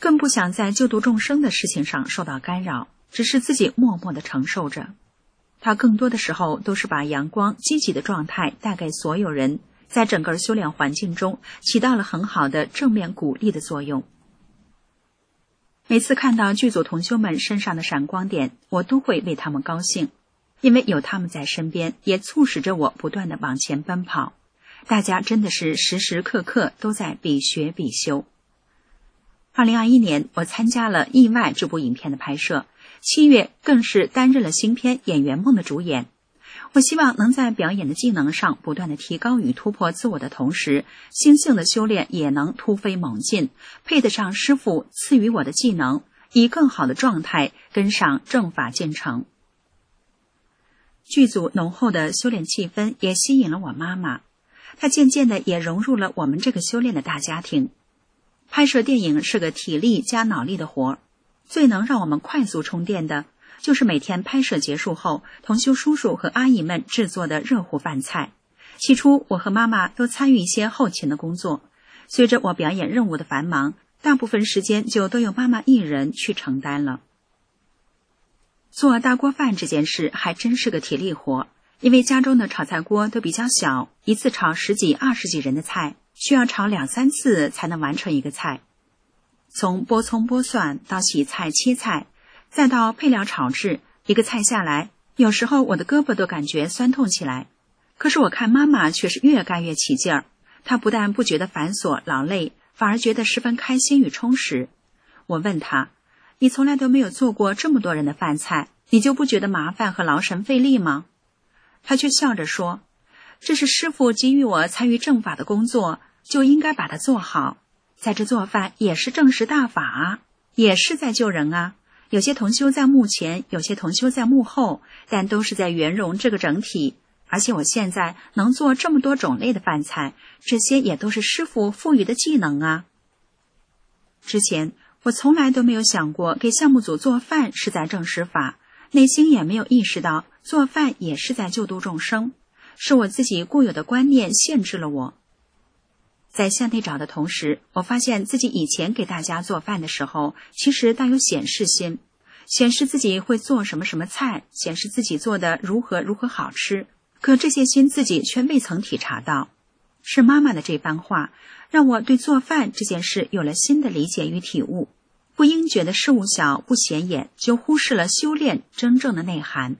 更不想在救度众生的事情上受到干扰，只是自己默默地承受着。他更多的时候都是把阳光积极的状态带给所有人，在整个修炼环境中起到了很好的正面鼓励的作用。每次看到剧组同修们身上的闪光点，我都会为他们高兴，因为有他们在身边，也促使着我不断地往前奔跑。大家真的是时时刻刻都在比学比修。二零二一年，我参加了《意外》这部影片的拍摄，七月更是担任了新片《演员梦》的主演。我希望能在表演的技能上不断的提高与突破自我的同时，心性的修炼也能突飞猛进，配得上师父赐予我的技能，以更好的状态跟上正法进程。剧组浓厚的修炼气氛也吸引了我妈妈，她渐渐的也融入了我们这个修炼的大家庭。拍摄电影是个体力加脑力的活，最能让我们快速充电的就是每天拍摄结束后，同修叔叔和阿姨们制作的热乎饭菜。起初我和妈妈都参与一些后勤的工作，随着我表演任务的繁忙，大部分时间就都由妈妈一人去承担了。做大锅饭这件事还真是个体力活，因为家中的炒菜锅都比较小，一次炒十几二十几人的菜，需要炒两三次才能完成一个菜。从剥葱剥蒜到洗菜切菜，再到配料炒制，一个菜下来，有时候我的胳膊都感觉酸痛起来。可是我看妈妈却是越干越起劲儿，她不但不觉得繁琐劳累，反而觉得十分开心与充实。我问她，你从来都没有做过这么多人的饭菜，你就不觉得麻烦和劳神费力吗？她却笑着说，这是师父给予我参与正法的工作，就应该把它做好。在这做饭也是正实大法啊，也是在救人啊。有些同修在幕前，有些同修在幕后，但都是在圆融这个整体。而且我现在能做这么多种类的饭菜，这些也都是师父赋予的技能啊。之前我从来都没有想过给项目组做饭是在正实法，内心也没有意识到做饭也是在救度众生，是我自己固有的观念限制了我。在向内找的同时，我发现自己以前给大家做饭的时候，其实带有显示心，显示自己会做什么什么菜，显示自己做的如何如何好吃。可这些心自己却未曾体察到，是妈妈的这番话，让我对做饭这件事有了新的理解与体悟。不应觉得事物小不显眼，就忽视了修炼真正的内涵。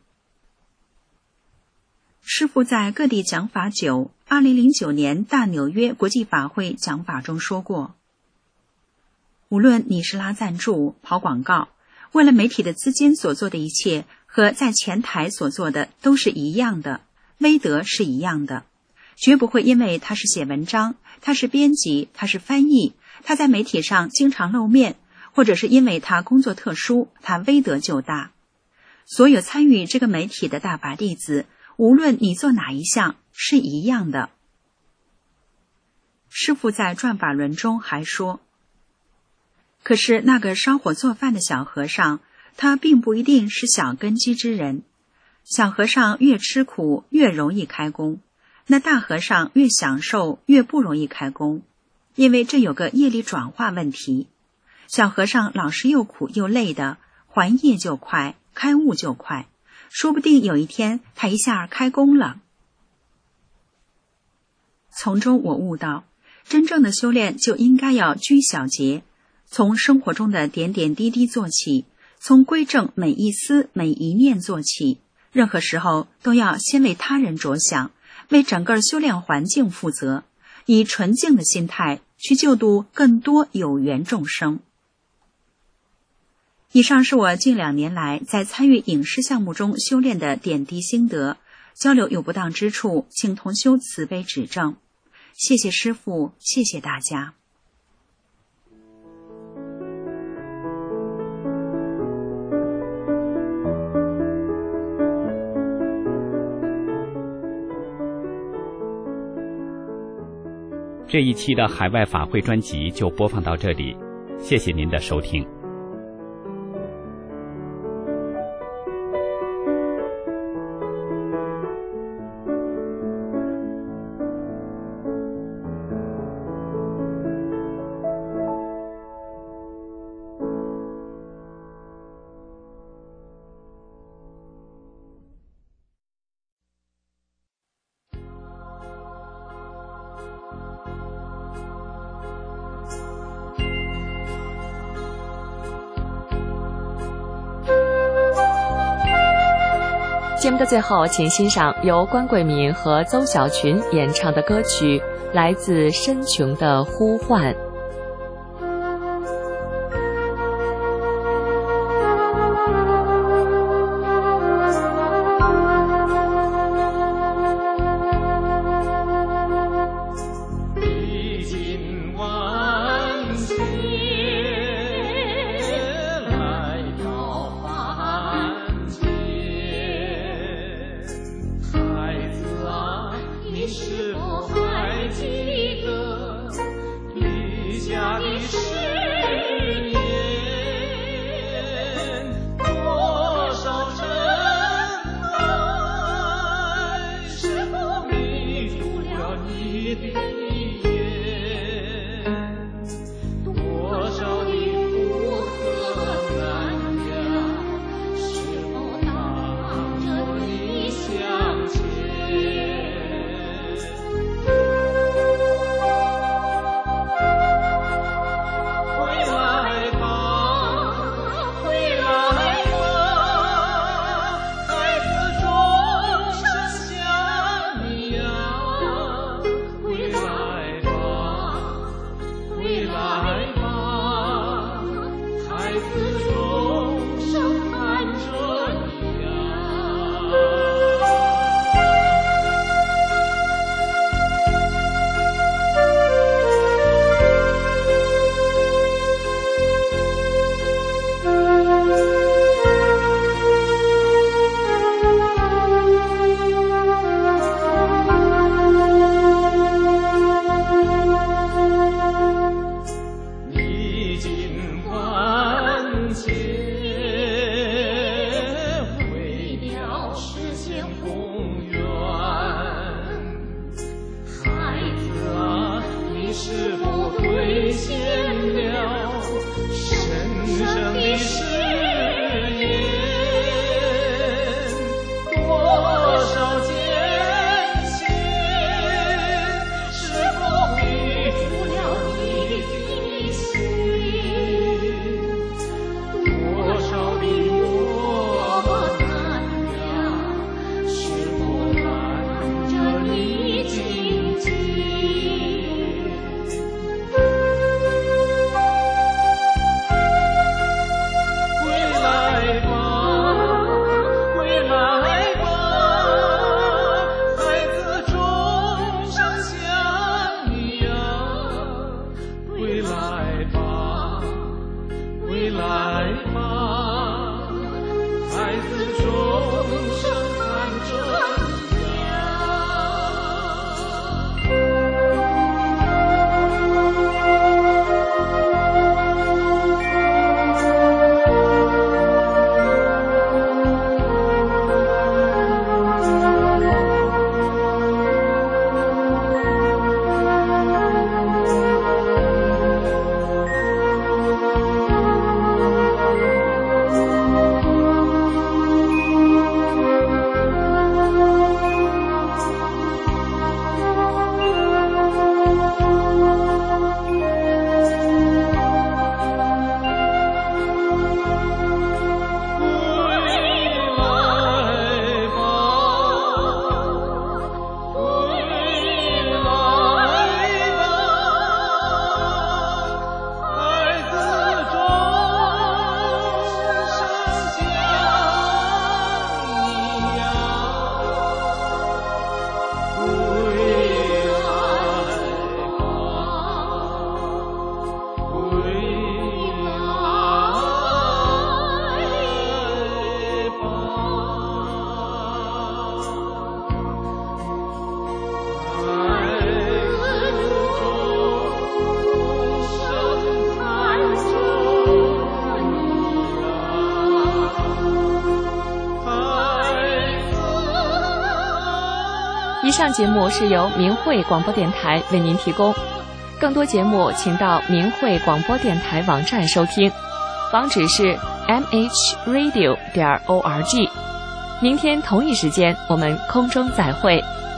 师父在各地讲法久，二零零九年大纽约国际法会讲法中说过，无论你是拉赞助、跑广告，为了媒体的资金所做的一切，和在前台所做的都是一样的，威德是一样的，绝不会因为他是写文章，他是编辑，他是翻译，他在媒体上经常露面，或者是因为他工作特殊，他威德就大。所有参与这个媒体的大法弟子，无论你做哪一项，是一样的。师父在转法轮中还说，可是那个烧火做饭的小和尚，他并不一定是小根基之人。小和尚越吃苦越容易开工，那大和尚越享受越不容易开工，因为这有个业力转化问题。小和尚老是又苦又累的，还业就快，开悟就快，说不定有一天他一下开工了。从中我悟到，真正的修炼就应该要居小节，从生活中的点点滴滴做起，从归正每一丝每一念做起，任何时候都要先为他人着想，为整个修炼环境负责，以纯净的心态去救度更多有缘众生。以上是我近两年来在参与影视项目中修炼的点滴心得，交流有不当之处，请同修慈悲指正。谢谢师父，谢谢大家。 这一期的海外法会专辑就播放到这里，谢谢您的收听。 节目的最后，请欣赏由关桂敏和邹小群演唱的歌曲《来自深穹的呼唤》。以上节目是由明慧广播电台为您提供，更多节目请到明慧广播电台网站收听，网址是 m h radio 点 org。明天同一时间我们空中再会。